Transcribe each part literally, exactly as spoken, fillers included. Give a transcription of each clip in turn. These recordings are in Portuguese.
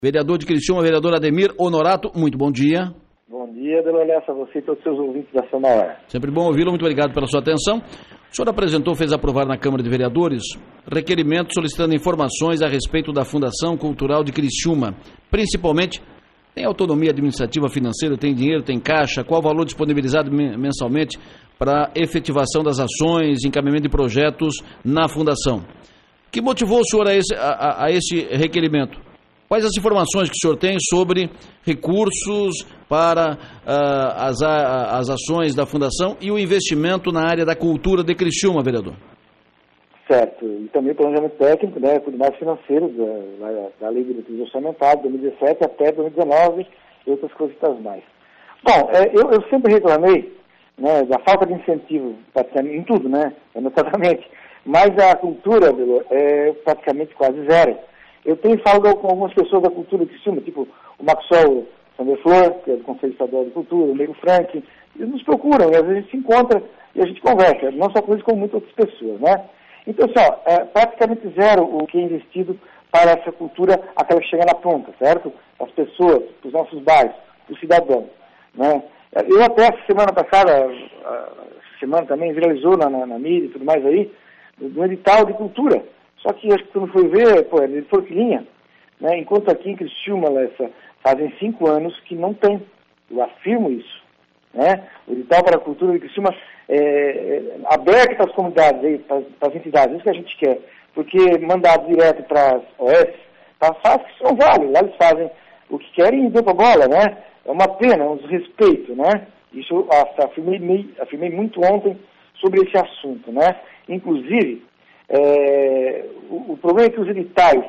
Vereador de Criciúma, vereador Ademir Honorato, muito bom dia. Bom dia, Dona Lessa, você e todos os seus ouvintes da Sonora. Sempre bom ouvi-lo, muito obrigado pela sua atenção. O senhor apresentou, fez aprovar na Câmara de Vereadores, requerimento solicitando informações a respeito da Fundação Cultural de Criciúma, principalmente, tem autonomia administrativa financeira, tem dinheiro, tem caixa, qual o valor disponibilizado mensalmente para efetivação das ações, encaminhamento de projetos na Fundação. O que motivou o senhor a esse, a, a esse requerimento? Quais as informações que o senhor tem sobre recursos para uh, as, a, as ações da Fundação e o investimento na área da cultura de Criciúma, vereador? Certo, e também o planejamento técnico, né, tudo mais financeiro, da, da Lei de Diretriz Orçamentária, de dois mil e dezessete até dois mil e dezenove e outras coisitas mais. Bom, é, eu, eu sempre reclamei, né, da falta de incentivo, praticamente em tudo, né, notadamente, mas a cultura é praticamente quase zero. Eu tenho falado com algumas pessoas da cultura de Criciúma, tipo o Maxwell Sander Flor, que é do Conselho Estadual de Cultura, o Nego Frank, eles nos procuram e às vezes a gente se encontra e a gente conversa, não só com eles, como muitas outras pessoas, né? Então, assim, ó, é praticamente zero o que é investido para essa cultura, aquela que chega na ponta, certo? As pessoas, os nossos bairros, os cidadãos, né? Eu até essa semana passada, essa semana também viralizou na, na, na mídia e tudo mais aí, do edital de cultura. Só que acho que quando foi ver, pô, ele foi filhinha, né? Enquanto aqui em Criciúma, Lessa, fazem cinco anos que não tem. Eu afirmo isso, né? O edital para a cultura de Criciúma é, é aberto para as comunidades, aí, para, para as entidades, isso que a gente quer. Porque mandado direto para as O S, tá fácil que isso não vale. Lá eles fazem o que querem e dão para bola, né? É uma pena, um desrespeito, né? Isso eu afirmei, afirmei muito ontem sobre esse assunto, né? Inclusive, É, o, o problema é que os editais,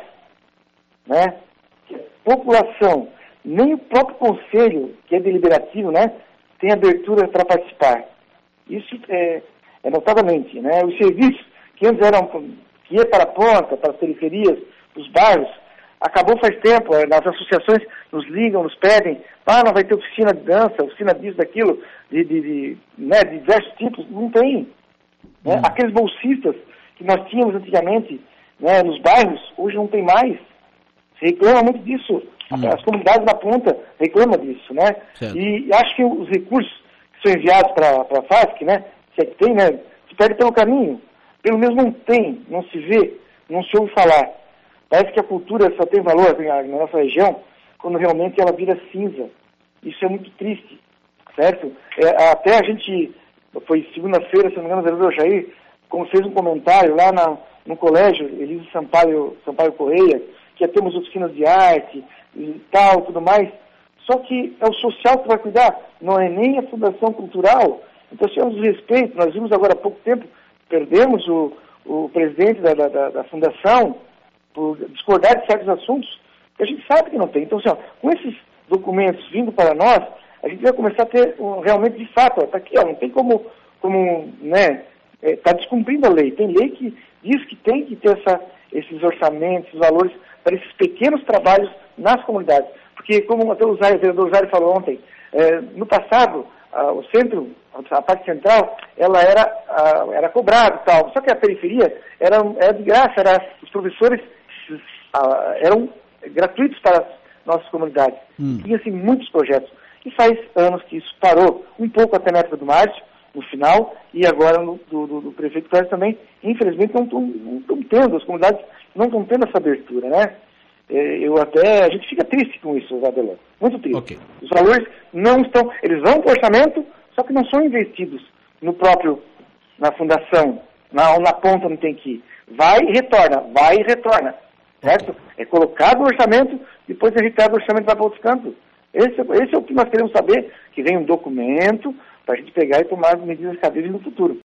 né, que a população, nem o próprio conselho, que é deliberativo, né, tem abertura para participar. Isso é, é notadamente, né, os serviços que antes eram, que ia para a ponta, para as periferias, para os bairros, acabou faz tempo, as associações nos ligam, nos pedem, ah, não vai ter oficina de dança, oficina disso, daquilo, de, de, de, né, de diversos tipos, não tem. Né? Hum. Aqueles bolsistas que nós tínhamos antigamente, né, nos bairros, hoje não tem mais. Se reclama muito disso. Hum. As comunidades na ponta reclamam disso, né? Certo. E acho que os recursos que são enviados para a FASC, né, que é que tem, né, se perde pelo caminho. Pelo menos não tem, não se vê, não se ouve falar. Parece que a cultura só tem valor na nossa região quando realmente ela vira cinza. Isso é muito triste, certo? É, até a gente, foi segunda-feira, se não me engano, o vereador Jair, como fez um comentário lá na, no colégio Elise Sampaio, Sampaio Correia, que ia termos oficinas de arte e tal, tudo mais. Só que é o social que vai cuidar, não é nem a Fundação Cultural. Então, se é um desrespeito, nós vimos agora há pouco tempo, perdemos o, o presidente da, da, da Fundação por discordar de certos assuntos que a gente sabe que não tem. Então, assim, ó, com esses documentos vindo para nós, a gente vai começar a ter um, realmente, de fato, está aqui, ó, não tem como, como né, está descumprindo a lei. Tem lei que diz que tem que ter essa, esses orçamentos, esses valores para esses pequenos trabalhos nas comunidades. Porque, como até o vereador Zaire falou ontem, é, no passado, a, o centro, a parte central, ela era, a, era cobrada e tal. Só que a periferia era, era de graça, era, os professores a, eram gratuitos para as nossas comunidades. Hum. Tinha, assim, muitos projetos. E faz anos que isso parou, um pouco até na época do Márcio, no final, e agora no, do, do, do prefeito Cláudio também, infelizmente não estão tendo, as comunidades não estão tendo essa abertura, né? É, eu até, a gente fica triste com isso, Adelon, muito triste. Okay. Os valores não estão, eles vão para o orçamento, só que não são investidos no próprio, na fundação, na, na ponta não tem que ir. Vai e retorna, vai e retorna, certo? É colocado no orçamento, depois é retirado do orçamento e vai para outros campos. Esse, esse é o que nós queremos saber, que vem um documento, para a gente pegar e tomar medidas cabíveis no futuro.